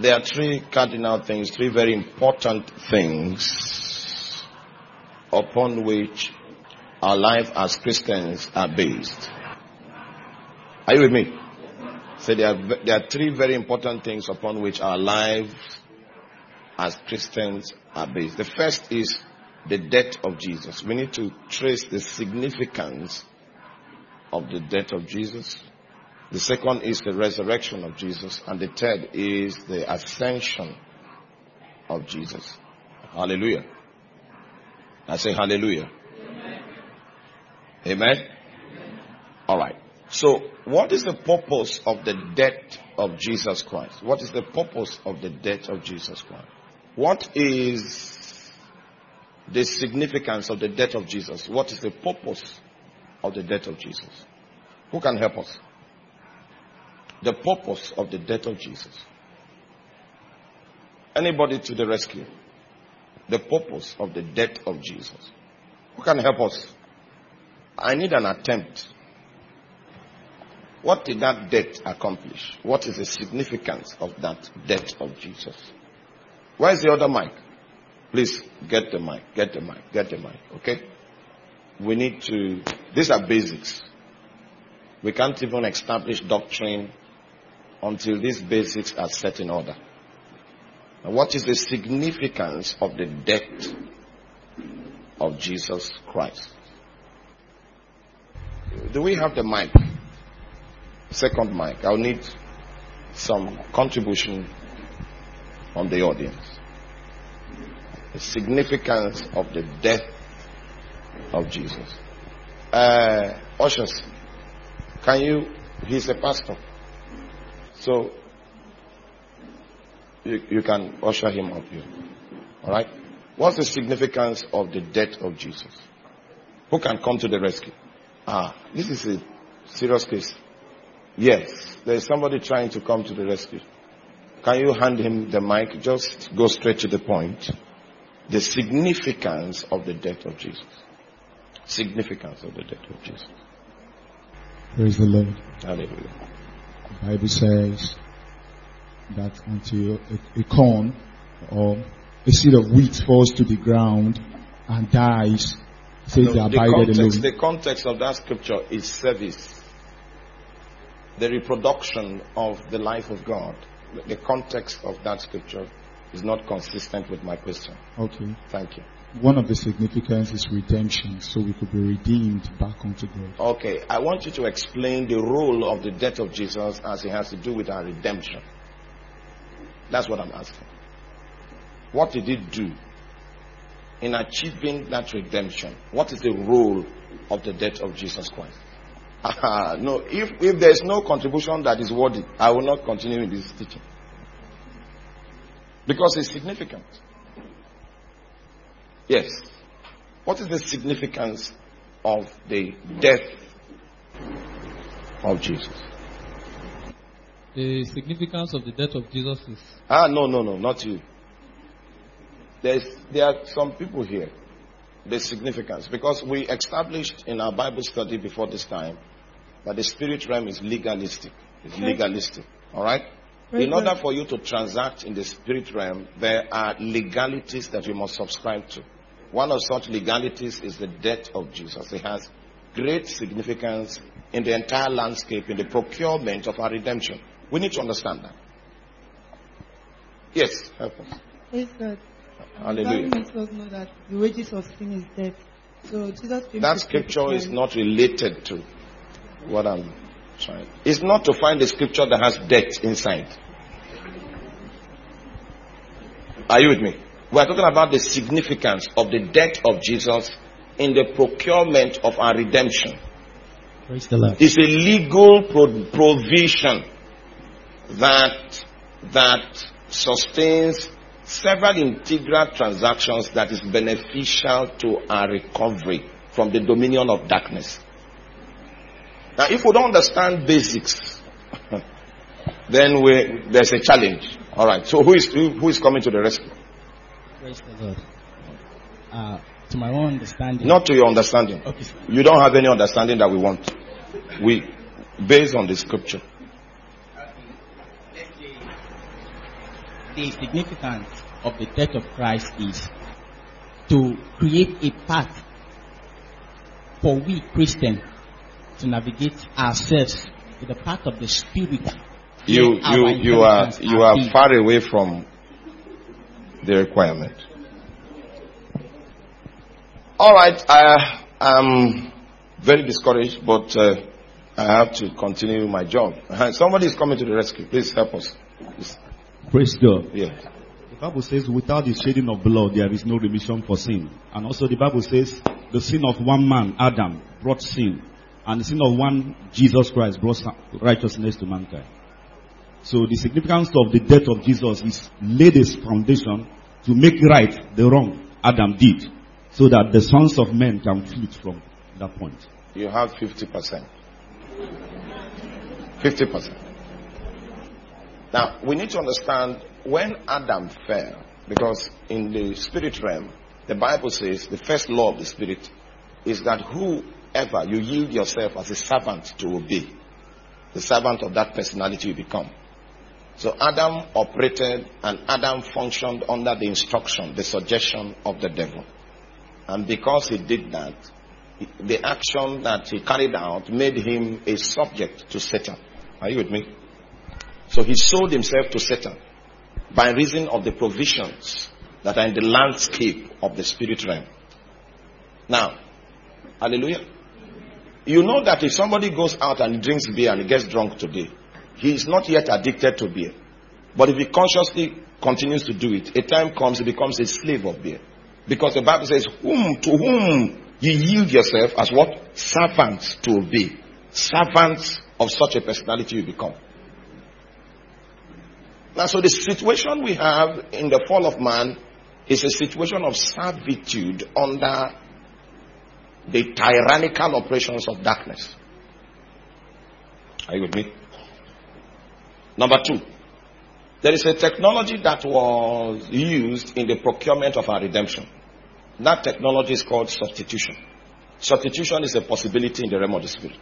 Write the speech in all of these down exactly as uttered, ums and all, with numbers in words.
There are three cardinal things, three very important things upon which our life as Christians are based. Are you with me? So there are, there are three very important things upon which our lives as Christians are based. The first is the death of Jesus. We need to trace the significance of the death of Jesus. The second is the resurrection of Jesus. And the third is the ascension of Jesus. Hallelujah. I say hallelujah. Amen. Amen? Amen. All right. So, what is the purpose of the death of Jesus Christ? What is the purpose of the death of Jesus Christ? What is the significance of the death of Jesus? What is the purpose of the death of Jesus? Who can help us? The purpose of the death of Jesus. Anybody to the rescue? The purpose of the death of Jesus. Who can help us? I need an attempt. What did that death accomplish? What is the significance of that death of Jesus? Where is the other mic? Please get the mic, get the mic, get the mic, okay? We need to, these are basics. We can't even establish doctrine until these basics are set in order. And what is the significance of the death of Jesus Christ? Do we have the mic? Second mic. I'll need some contribution from the audience. The significance of the death of Jesus. Uh, ushers, can you, he's a pastor. So, you, you can usher him up here. Alright? What's the significance of the death of Jesus? Who can come to the rescue? Ah, this is a serious case. Yes, there is somebody trying to come to the rescue. Can you hand him the mic? Just go straight to the point. The significance of the death of Jesus. Significance of the death of Jesus. Praise the Lord. Hallelujah. The Bible says that until a, a corn or a seed of wheat falls to the ground and dies, says no, they the abided context, alone. the context of that scripture is service. The reproduction of the life of God. The context of that scripture is not consistent with my question. Okay. Thank you. One of the significance is redemption, so we could be redeemed back unto God. Okay, I want you to explain the role of the death of Jesus as it has to do with our redemption. That's what I'm asking. What did it do in achieving that redemption? What is the role of the death of Jesus Christ? Uh, no, if, if there is no contribution that is worthy, I will not continue in this teaching. Because it's significant. Yes. What is the significance of the death of Jesus? The significance of the death of Jesus is... Ah, no, no, no, not you. There's, there are some people here. The significance. Because we established in our Bible study before this time that the spirit realm is legalistic. It's legalistic. Alright? In order for you to transact in the spirit realm, there are legalities that you must subscribe to. One of such legalities is the death of Jesus. It has great significance in the entire landscape, in the procurement of our redemption. We need to understand that. Yes, help us. Yes, God. Hallelujah. The Bible makes us know that the wages of sin is death. So Jesus came that to scripture is not related to what I'm trying. It's not to find a scripture that has death inside. Are you with me? We are talking about the significance of the death of Jesus in the procurement of our redemption. Praise the Lord. It's a legal pro- provision that that sustains several integral transactions that is beneficial to our recovery from the dominion of darkness. Now, if we don't understand basics, then we, there's a challenge. All right. So, who is who, who is coming to the rescue? Praise the Lord. Uh, to my own understanding. Not to your understanding. Okay. You don't have any understanding that we want. We, based on the scripture. the significance of the death of Christ is to create a path for we Christians to navigate ourselves with the path of the Spirit. You, you, you are, you are far away from the requirement. All right, I am very discouraged, but uh, I have to continue my job. Somebody is coming to the rescue. Please help us. Please. Praise God. Yeah. The Bible says, without the shedding of blood, there is no remission for sin. And also the Bible says, the sin of one man, Adam, brought sin. And the sin of one, Jesus Christ, brought righteousness to mankind. So the significance of the death of Jesus is laid a foundation to make right the wrong Adam did, so that the sons of men can flee from that point. You have fifty percent. fifty percent. Now, we need to understand when Adam fell, because in the spirit realm, the Bible says the first law of the spirit is that whoever you yield yourself as a servant to obey, the servant of that personality you become. So Adam operated and Adam functioned under the instruction, the suggestion of the devil. And because he did that, the action that he carried out made him a subject to Satan. Are you with me? So he sold himself to Satan by reason of the provisions that are in the landscape of the spirit realm. Now, hallelujah. You know that if somebody goes out and drinks beer and he gets drunk today, he is not yet addicted to beer. But if he consciously continues to do it, a time comes he becomes a slave of beer. Because the Bible says, whom to whom you yield yourself as what? Servants to obey. Servants of such a personality you become. Now, so the situation we have in the fall of man is a situation of servitude under the tyrannical operations of darkness. Are you with me? Number two, there is a technology that was used in the procurement of our redemption. That technology is called substitution. Substitution is a possibility in the realm of the spirit.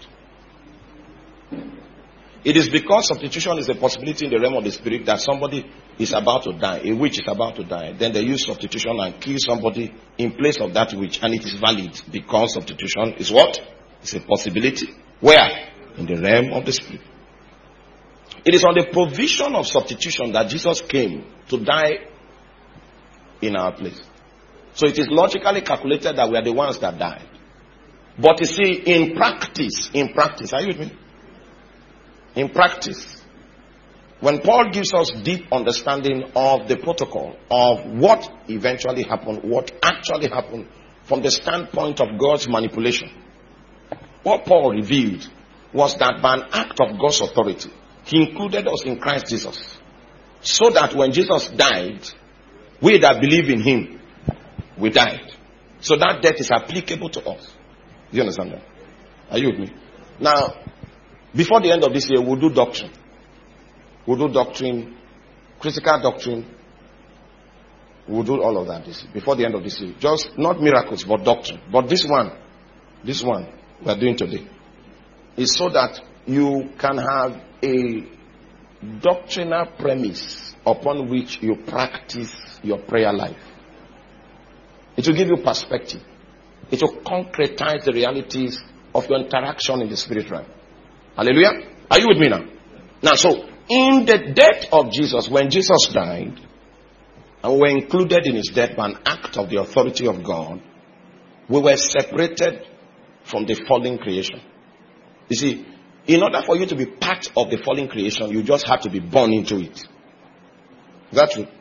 It is because substitution is a possibility in the realm of the spirit that somebody is about to die, a witch is about to die. Then they use substitution and kill somebody in place of that witch, and it is valid because substitution is what? It's a possibility. Where? In the realm of the spirit. It is on the provision of substitution that Jesus came to die in our place. So it is logically calculated that we are the ones that died. But you see, in practice, in practice, are you with me? In practice, when Paul gives us deep understanding of the protocol of what eventually happened, what actually happened from the standpoint of God's manipulation, what Paul revealed was that by an act of God's authority, he included us in Christ Jesus. So that when Jesus died, we that believe in him, we died. So that death is applicable to us. Do you understand that? Are you with me? Now, before the end of this year, we'll do doctrine. We'll do doctrine, critical doctrine. We'll do all of that this year, before the end of this year. Just not miracles, but doctrine. But this one, this one we're doing today, is so that you can have a doctrinal premise upon which you practice your prayer life. It will give you perspective. It will concretize the realities of your interaction in the spirit realm. Hallelujah. Are you with me now? Now, so, in the death of Jesus, when Jesus died, and were included in his death by an act of the authority of God, we were separated from the fallen creation. You see, in order for you to be part of the fallen creation, you just have to be born into it. Is that true?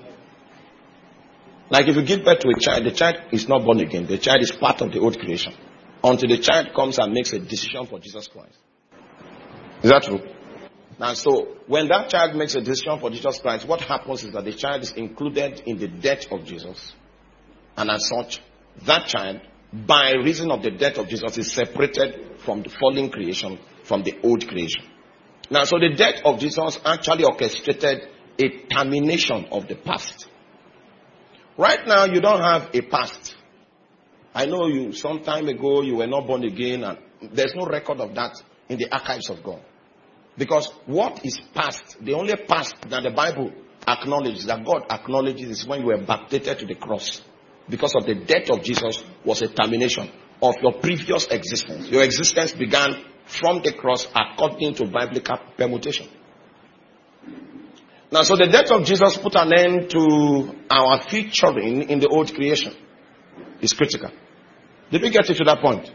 Like if you give birth to a child, the child is not born again. The child is part of the old creation. Until the child comes and makes a decision for Jesus Christ. Is that true? Now, so, when that child makes a decision for Jesus Christ, what happens is that the child is included in the death of Jesus. And as such, that child, by reason of the death of Jesus, is separated from the fallen creation, from the old creation. Now, so the death of Jesus actually orchestrated a termination of the past. Right now, you don't have a past. I know you, some time ago, you were not born again, and there's no record of that in the archives of God. Because what is past, the only past that the Bible acknowledges, that God acknowledges, is when you were backdated to the cross. Because of the death of Jesus was a termination of your previous existence. Your existence began from the cross according to biblical permutation. Now, so the death of Jesus put an end to our featuring in the old creation. It's critical. Did we get it to that point?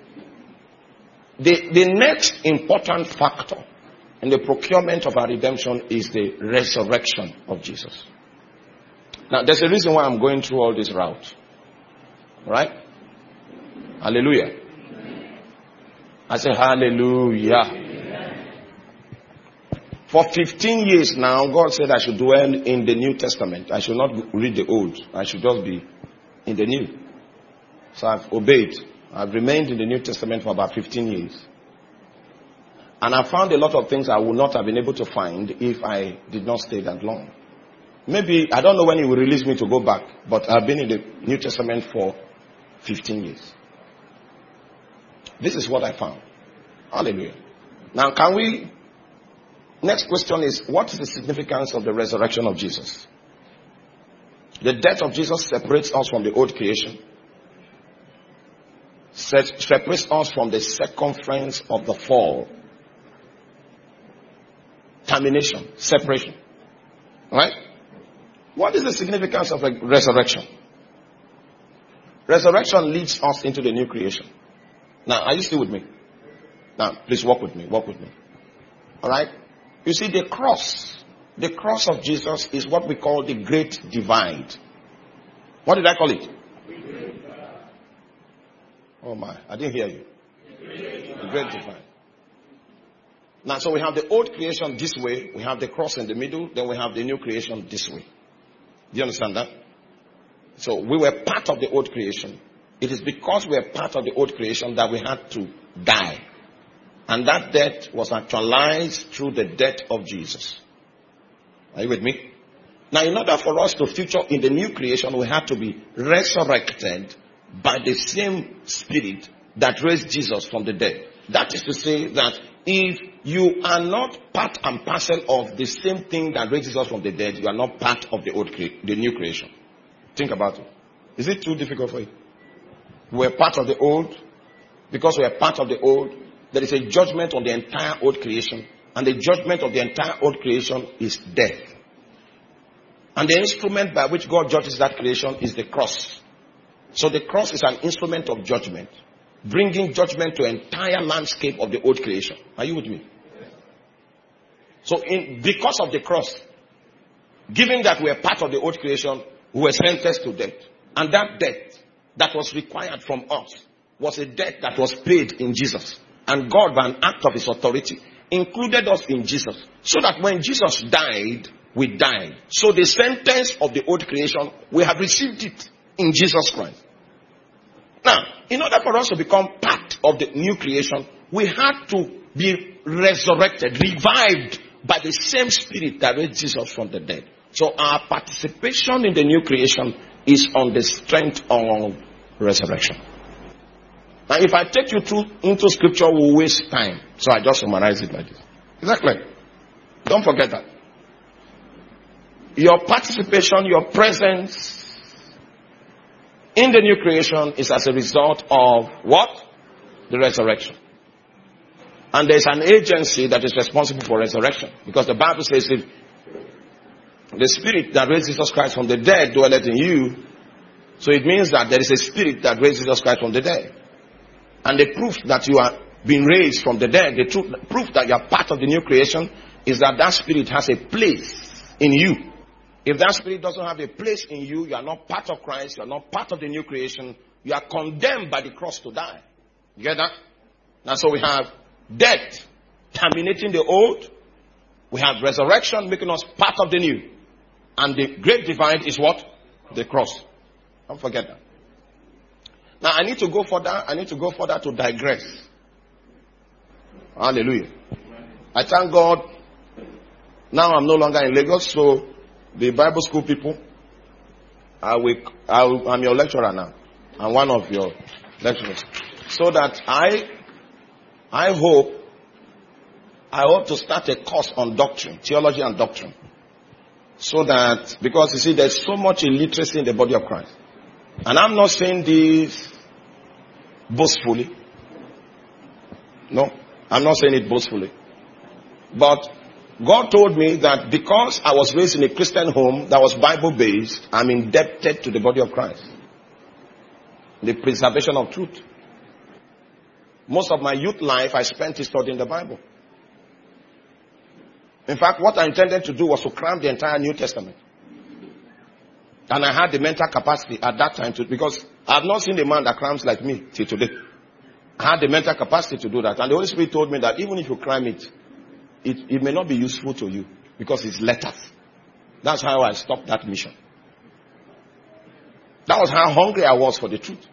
The, the next important factor in the procurement of our redemption is the resurrection of Jesus. Now, there's a reason why I'm going through all this route. Right? Hallelujah. I say hallelujah. For fifteen years now, God said I should dwell in the New Testament. I should not read the Old. I should just be in the New. So I've obeyed. I've remained in the New Testament for about fifteen years. And I found a lot of things I would not have been able to find if I did not stay that long. Maybe, I don't know when he will release me to go back, but I've been in the New Testament for fifteen years. This is what I found. Hallelujah. Now, can we... Next question is, what is the significance of the resurrection of Jesus? The death of Jesus separates us from the old creation. Separates us from the circumference of the fall. Termination. Separation. Right? What is the significance of a resurrection? Resurrection leads us into the new creation. Now, are you still with me? Now, please walk with me. Walk with me. Alright? You see, the cross, the cross of Jesus is what we call the great divide. What did I call it? Oh my, I didn't hear you. The great divide. Now, so we have the old creation this way, we have the cross in the middle, then we have the new creation this way. Do you understand that? So we were part of the old creation. It is because we were part of the old creation that we had to die. And that death was actualized through the death of Jesus. Are you with me? Now, in order for us to feature in the new creation, we have to be resurrected by the same spirit that raised Jesus from the dead. That is to say that if you are not part and parcel of the same thing that raises us from the dead, you are not part of the old, cre- the new creation. Think about it. Is it too difficult for you? We are part of the old. Because we are part of the old, there is a judgment on the entire old creation. And the judgment of the entire old creation is death. And the instrument by which God judges that creation is the cross. So the cross is an instrument of judgment, bringing judgment to the entire landscape of the old creation. Are you with me? So in, because of the cross, given that we are part of the old creation, we were sentenced to death. And that death that was required from us was a debt that was paid in Jesus. And God, by an act of his authority, included us in Jesus. So that when Jesus died, we died. So the sentence of the old creation, we have received it in Jesus Christ. Now, in order for us to become part of the new creation, we had to be resurrected, revived by the same spirit that raised Jesus from the dead. So our participation in the new creation is on the strength of resurrection. Now, if I take you through into scripture, we'll waste time. So I just summarize it like this. Exactly. Don't forget that. Your participation, your presence in the new creation is as a result of what? The resurrection. And there's an agency that is responsible for resurrection. Because the Bible says if the spirit that raised Jesus Christ from the dead dwelleth in you, so it means that there is a spirit that raised Jesus Christ from the dead. And the proof that you are being raised from the dead, the truth, proof that you are part of the new creation, is that that spirit has a place in you. If that spirit doesn't have a place in you, you are not part of Christ, you are not part of the new creation, you are condemned by the cross to die. You get that? Now, so we have death terminating the old, we have resurrection making us part of the new. And the great divide is what? The cross. Don't forget that. Now, I need to go further. I need to go further to digress. Hallelujah. I thank God. Now I'm no longer in Lagos, so the Bible school people, I will, I will, I'm your lecturer now. I'm one of your lecturers. So that I, I hope, I hope to start a course on doctrine, theology and doctrine. So that, because you see, there's so much illiteracy in the body of Christ. And I'm not saying this boastfully. No, I'm not saying it boastfully. But God told me that because I was raised in a Christian home that was Bible-based, I'm indebted to the body of Christ. The preservation of truth. Most of my youth life I spent studying the Bible. In fact, what I intended to do was to cram the entire New Testament. And I had the mental capacity at that time to, because I have not seen a man that crams like me till today. I had the mental capacity to do that. And the Holy Spirit told me that even if you cram it, it, it may not be useful to you because it's letters. That's how I stopped that mission. That was how hungry I was for the truth.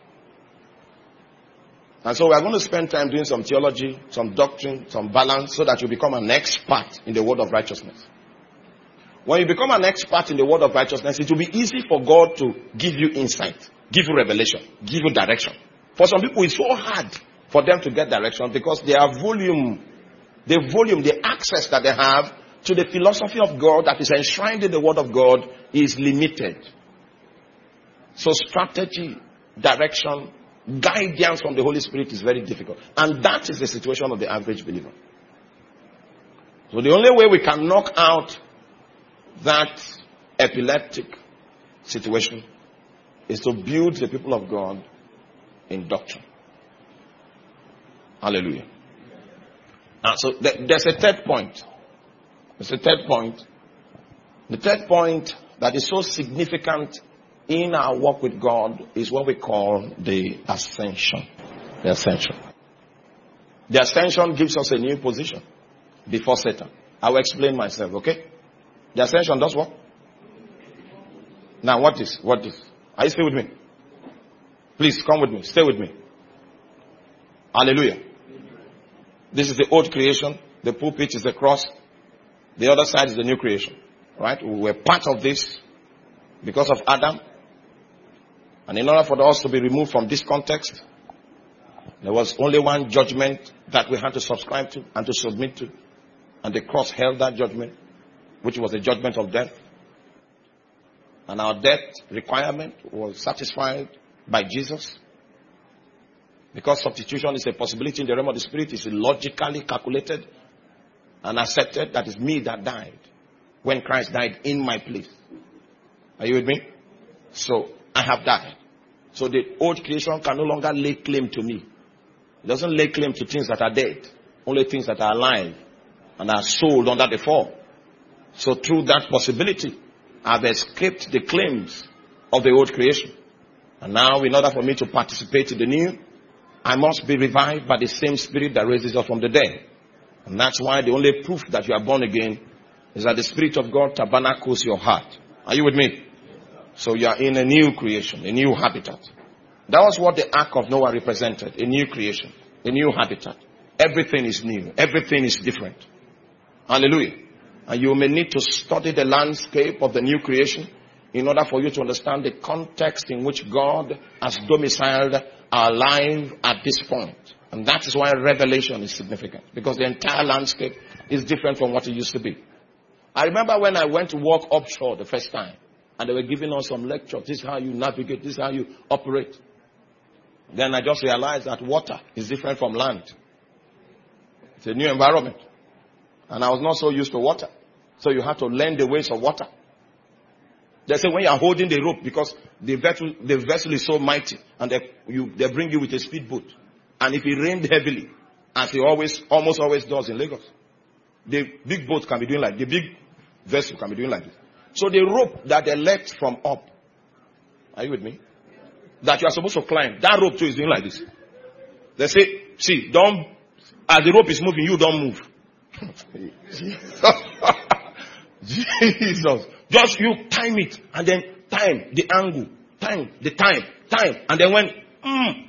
And so we are going to spend time doing some theology, some doctrine, some balance, so that you become an expert in the word of righteousness. When you become an expert in the word of righteousness, it will be easy for God to give you insight, give you revelation, give you direction. For some people, it's so hard for them to get direction because their volume, the volume, the access that they have to the philosophy of God that is enshrined in the word of God is limited. So strategy, direction, guidance from the Holy Spirit is very difficult. And that is the situation of the average believer. So the only way we can knock out that epileptic situation is to build the people of God in doctrine. Hallelujah. Now, so th- there's a third point. There's a third point. The third point that is so significant in our walk with God is what we call the ascension. The ascension. The ascension gives us a new position before Satan. I will explain myself, okay? The ascension does what? Now what is? What is? Are you still with me? Please come with me. Stay with me. Hallelujah. This is the old creation. The pulpit is the cross. The other side is the new creation. Right? We were part of this because of Adam. And in order for us to be removed from this context, there was only one judgment that we had to subscribe to and to submit to. And the cross held that judgment, which was the judgment of death. And our death requirement was satisfied by Jesus. Because substitution is a possibility in the realm of the spirit, it's logically calculated and accepted that it's me that died when Christ died in my place. Are you with me? So, I have died. So the old creation can no longer lay claim to me. It doesn't lay claim to things that are dead. Only things that are alive and are sold under the fall. So through that possibility, I've escaped the claims of the old creation. And now, in order for me to participate in the new, I must be revived by the same Spirit that raises us from the dead. And that's why the only proof that you are born again is that the Spirit of God tabernacles your heart. Are you with me? So you are in a new creation, a new habitat. That was what the Ark of Noah represented, a new creation, a new habitat. Everything is new. Everything is different. Hallelujah. And you may need to study the landscape of the new creation in order for you to understand the context in which God has domiciled our life at this point. And that is why revelation is significant. Because the entire landscape is different from what it used to be. I remember when I went to work offshore the first time. And they were giving us some lectures. This is how you navigate. This is how you operate. Then I just realized that water is different from land. It's a new environment. And I was not so used to water. So you have to learn the ways of water. They say when you are holding the rope, because the vessel, the vessel is so mighty, and they, you, they bring you with a speedboat. And if it rained heavily, as it always, almost always does in Lagos, the big boat can be doing like, the big vessel can be doing like this. So the rope that they left from up, are you with me? That you are supposed to climb, that rope too is doing like this. They say, see, don't, as the rope is moving, you don't move. Jesus. Just you time it, and then time the angle, time the time, time, and then when, mm,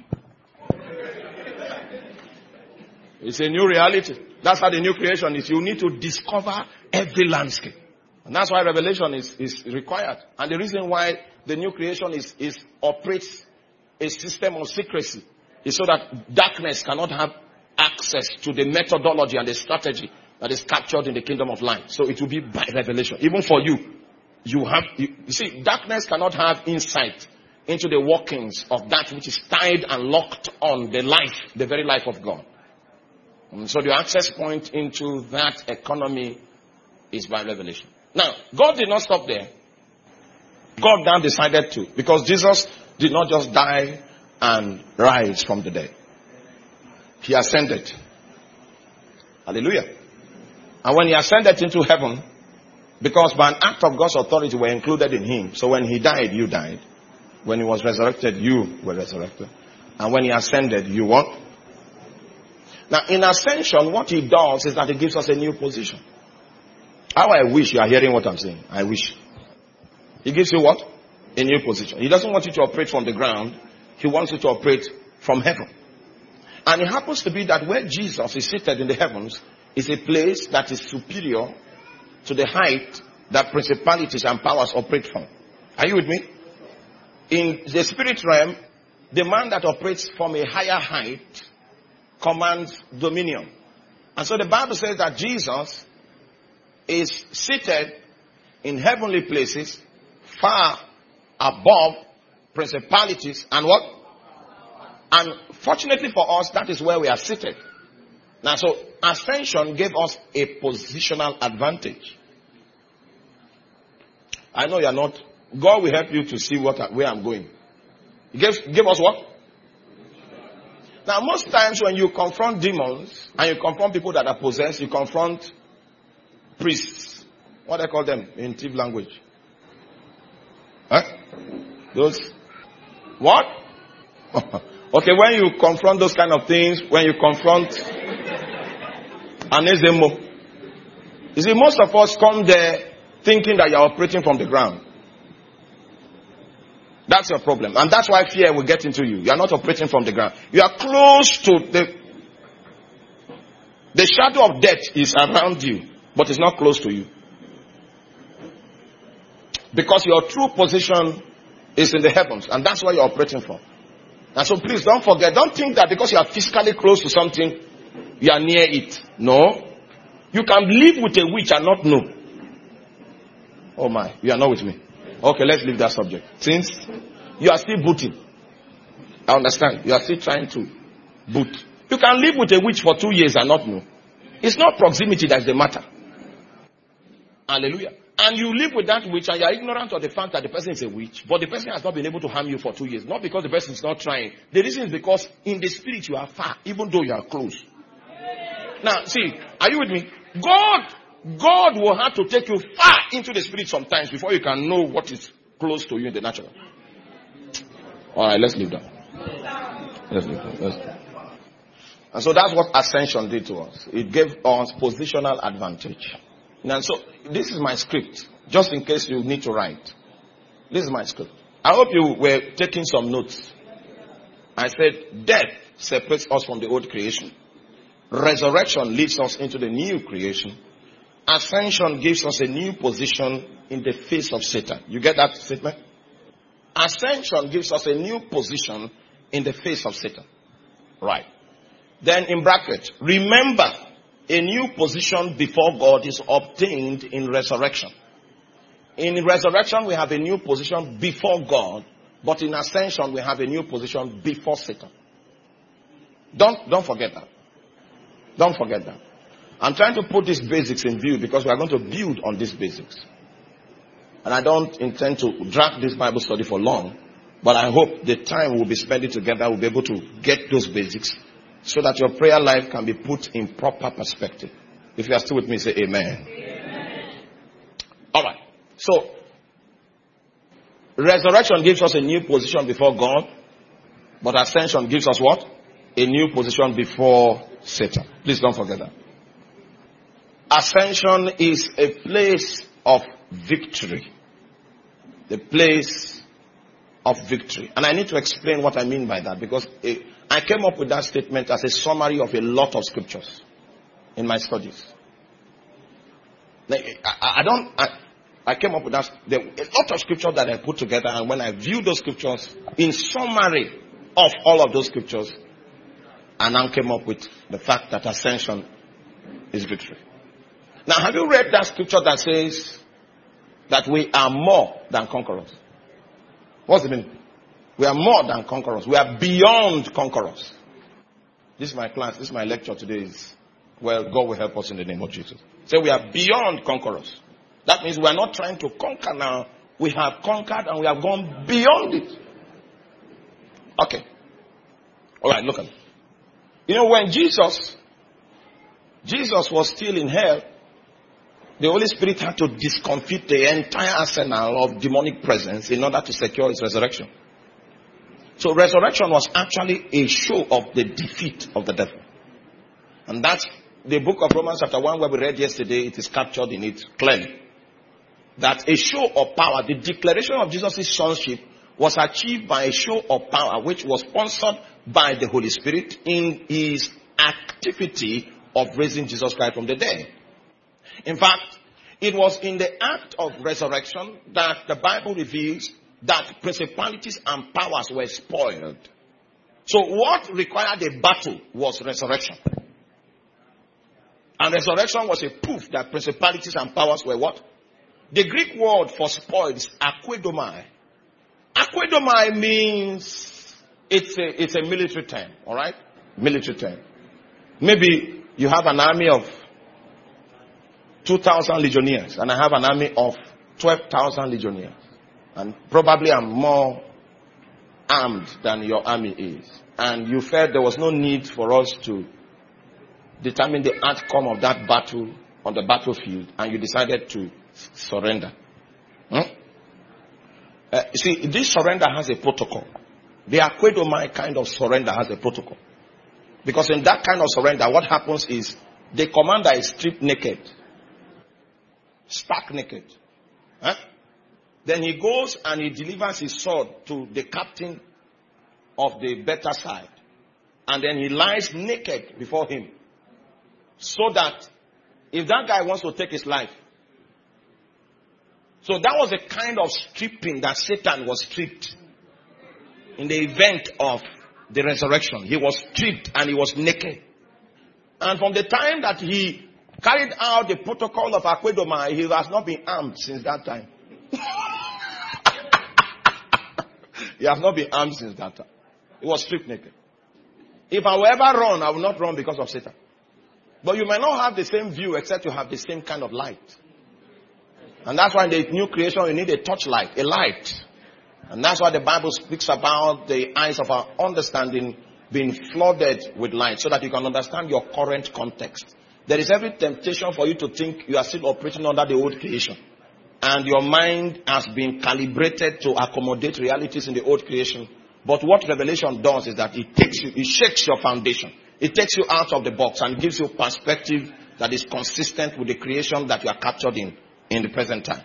it's a new reality. That's how the new creation is. You need to discover every landscape. And that's why revelation is, is required. And the reason why the new creation is, is operates a system of secrecy is so that darkness cannot have access to the methodology and the strategy that is captured in the kingdom of light. So it will be by revelation. Even for you, you have, you, you see, darkness cannot have insight into the workings of that which is tied and locked on the life, the very life of God. And so the access point into that economy is by revelation. Now, God did not stop there. God now decided to, because Jesus did not just die and rise from the dead. He ascended. Hallelujah. And when he ascended into heaven, because by an act of God's authority were included in him. So when he died, you died. When he was resurrected, you were resurrected. And when he ascended, you what? Now in ascension, what he does is that he gives us a new position. How I wish you are hearing what I'm saying. I wish. He gives you what? A new position. He doesn't want you to operate from the ground. He wants you to operate from heaven. And it happens to be that where Jesus is seated in the heavens is a place that is superior to the height that principalities and powers operate from. Are you with me? In the spirit realm, the man that operates from a higher height commands dominion. And so the Bible says that Jesus is seated in heavenly places far above principalities and what? And fortunately for us, that is where we are seated. Now, so ascension gave us a positional advantage. I know you are not. God will help you to see what where I'm going. He gave, gave us what? Now, most times when you confront demons and you confront people that are possessed, you confront priests. What do I call them in Tiv language? Huh? Those. What? Okay, when you confront those kind of things, when you confront Anezemo, you see, most of us come there thinking that you are operating from the ground. That's your problem. And that's why fear will get into you. You are not operating from the ground. You are close to the... The shadow of death is around you, but it's not close to you. Because your true position is in the heavens. And that's why you're operating from. And so please don't forget. Don't think that because you are physically close to something, you are near it. No. You can live with a witch and not know. Oh my. You are not with me. Okay, let's leave that subject. Since you are still booting. I understand. You are still trying to boot. You can live with a witch for two years and not know. It's not proximity that's the matter. Hallelujah. And you live with that witch and you are ignorant of the fact that the person is a witch. But the person has not been able to harm you for two years. Not because the person is not trying. The reason is because in the spirit you are far, even though you are close. Now, see, are you with me? God, God will have to take you far into the spirit sometimes before you can know what is close to you in the natural. Alright, let's leave that. Let's leave that. Let's leave that. And so that's what ascension did to us. It gave us positional advantage. And so this is my script, just in case you need to write. This is my script. I hope you were taking some notes. I said death separates us from the old creation. Resurrection leads us into the new creation. Ascension gives us a new position in the face of Satan. You get that statement? Ascension gives us a new position in the face of Satan. Right. Then in brackets, remember, a new position before God is obtained in resurrection. In resurrection, we have a new position before God, but in ascension, we have a new position before Satan. Don't, don't forget that. Don't forget that. I'm trying to put these basics in view because we are going to build on these basics. And I don't intend to drag this Bible study for long, but I hope the time we'll be spending together will be able to get those basics so that your prayer life can be put in proper perspective. If you are still with me, say amen. Amen. All right. So, resurrection gives us a new position before God, but ascension gives us what? A new position before Satan. Please don't forget that. Ascension is a place of victory. The place of victory. And I need to explain what I mean by that because it, I came up with that statement as a summary of a lot of scriptures in my studies. I, I don't, I, I came up with that, there were a lot of scriptures that I put together, and when I viewed those scriptures, in summary of all of those scriptures, I now came up with the fact that ascension is victory. Now, have you read that scripture that says that we are more than conquerors? What's the meaning? We are more than conquerors. We are beyond conquerors. This is my class. This is my lecture today. Is, well, God will help us in the name of Jesus. Say we are beyond conquerors. That means we are not trying to conquer now. We have conquered and we have gone beyond it. Okay. All right, look at it. You know, when Jesus, Jesus was still in hell, the Holy Spirit had to discomfit the entire arsenal of demonic presence in order to secure his resurrection. So resurrection was actually a show of the defeat of the devil. And that's the book of Romans chapter one where we read yesterday. It is captured in it clearly. That a show of power, the declaration of Jesus' sonship was achieved by a show of power which was sponsored by the Holy Spirit in his activity of raising Jesus Christ from the dead. In fact, it was in the act of resurrection that the Bible reveals that principalities and powers were spoiled. So what required a battle was resurrection. And resurrection was a proof that principalities and powers were what? The Greek word for spoiled is akwedomai. Akwedomai means it's a, it's a military term, alright? Military term. Maybe you have an army of two thousand legionnaires and I have an army of twelve thousand legionnaires. And probably I'm more armed than your army is. And you felt there was no need for us to determine the outcome of that battle on the battlefield. And you decided to surrender. Hmm? Uh, you see, this surrender has a protocol. The akwedomai kind of surrender has a protocol. Because in that kind of surrender, what happens is the commander is stripped naked. Stark naked. Huh? Then he goes and he delivers his sword to the captain of the better side. And then he lies naked before him. So that if that guy wants to take his life. So that was a kind of stripping that Satan was stripped. In the event of the resurrection. He was stripped and he was naked. And from the time that he carried out the protocol of akwedomai, he has not been armed since that time. He has not been armed since that time. He was stripped naked. If I will ever run, I will not run because of Satan. But you might not have the same view except you have the same kind of light. And that's why in the new creation you need a torchlight, a light. And that's why the Bible speaks about the eyes of our understanding being flooded with light so that you can understand your current context. There is every temptation for you to think you are still operating under the old creation. And your mind has been calibrated to accommodate realities in the old creation. But what Revelation does is that it takes you, it shakes your foundation. It takes you out of the box and gives you perspective that is consistent with the creation that you are captured in, in the present time.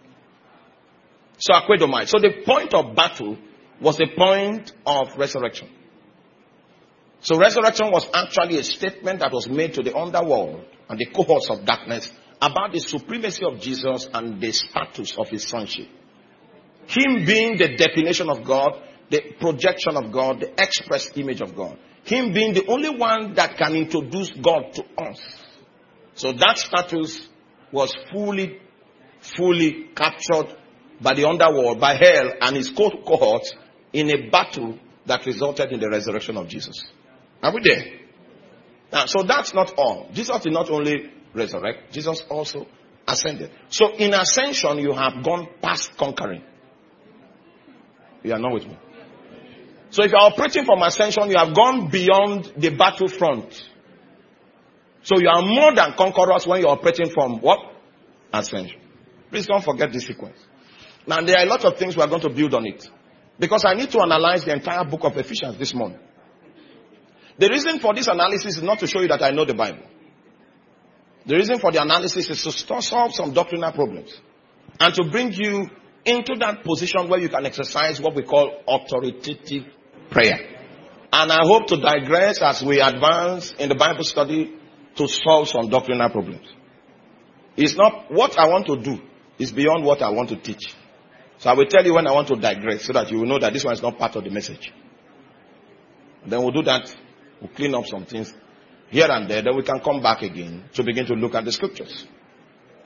So akwedomai. So the point of battle was the point of resurrection. So resurrection was actually a statement that was made to the underworld and the cohorts of darkness about the supremacy of Jesus and the status of his sonship. Him being the definition of God, the projection of God, the express image of God. Him being the only one that can introduce God to us. So that status was fully, fully captured by the underworld, by hell and his cohorts in a battle that resulted in the resurrection of Jesus. Are we there? Now, so that's not all. Jesus did not only resurrect, Jesus also ascended. So in ascension, you have gone past conquering. You are not with me. So if you are operating from ascension, you have gone beyond the battlefront. So you are more than conquerors when you are operating from what? Ascension. Please don't forget this sequence. Now there are a lot of things we are going to build on it. Because I need to analyze the entire book of Ephesians this morning. The reason for this analysis is not to show you that I know the Bible. The reason for the analysis is to solve some doctrinal problems. And to bring you into that position where you can exercise what we call authoritative prayer. And I hope to digress as we advance in the Bible study to solve some doctrinal problems. It's not what I want to do. It's beyond what I want to teach. So I will tell you when I want to digress so that you will know that this one is not part of the message. Then we'll do that. We'll clean up some things here and there. Then we can come back again to begin to look at the scriptures.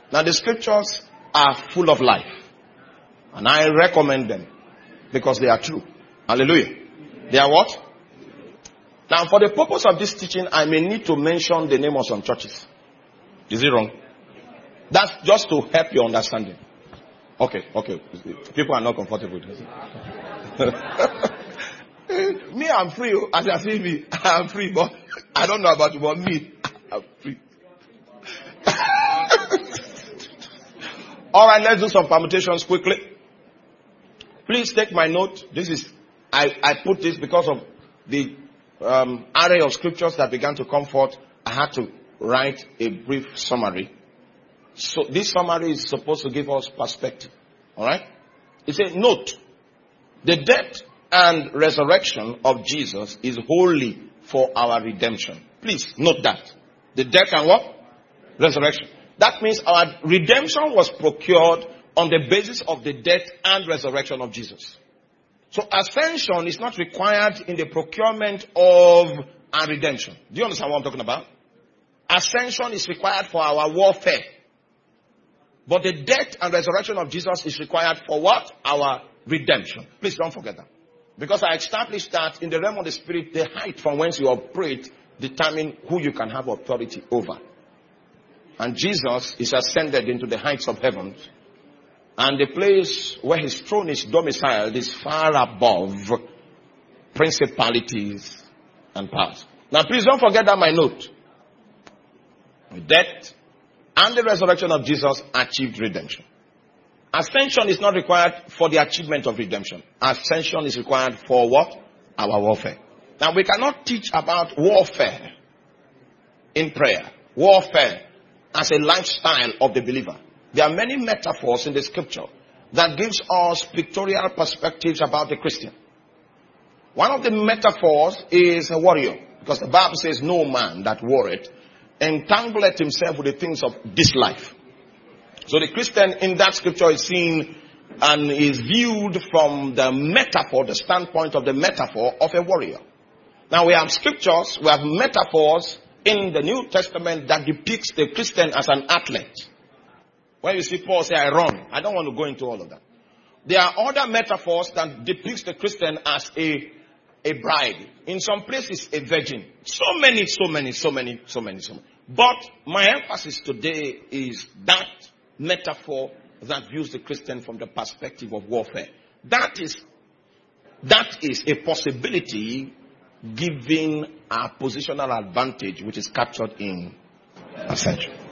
Now the scriptures are full of life. And I recommend them because they are true. Hallelujah. They are what? Now for the purpose of this teaching, I may need to mention the name of some churches. Is it wrong? That's just to help your understanding. Okay, okay. People are not comfortable with this. Me, I'm free. As I see me, I'm free. But I don't know about you, but me, I'm free. All right, let's do some permutations quickly. Please take my note. This is, I, I put this because of the um, array of scriptures that began to come forth. I had to write a brief summary. So this summary is supposed to give us perspective. All right? It says, note, the death and resurrection of Jesus is wholly for our redemption. Please note that. The death and what? Resurrection. That means our redemption was procured on the basis of the death and resurrection of Jesus. So ascension is not required in the procurement of our redemption. Do you understand what I'm talking about? Ascension is required for our warfare. But the death and resurrection of Jesus is required for what? Our redemption. Please don't forget that. Because I established that in the realm of the spirit, the height from whence you operate determine who you can have authority over. And Jesus is ascended into the heights of heaven. And the place where his throne is domiciled is far above principalities and powers. Now please don't forget that my note. The death and the resurrection of Jesus achieved redemption. Ascension is not required for the achievement of redemption. Ascension is required for what? Our warfare. Now we cannot teach about warfare in prayer. Warfare as a lifestyle of the believer. There are many metaphors in the scripture that gives us pictorial perspectives about the Christian. One of the metaphors is a warrior. Because the Bible says no man that warreth entangleth himself with the things of this life. So the Christian in that scripture is seen and is viewed from the metaphor, the standpoint of the metaphor of a warrior. Now we have scriptures, we have metaphors in the New Testament that depicts the Christian as an athlete. When you see Paul say, I run, I don't want to go into all of that. There are other metaphors that depicts the Christian as a A bride. In some places, a virgin. So many, so many, so many, so many, so many. But my emphasis today is that metaphor that views the Christian from the perspective of warfare. That is, that is a possibility given our positional advantage which is captured in ascension.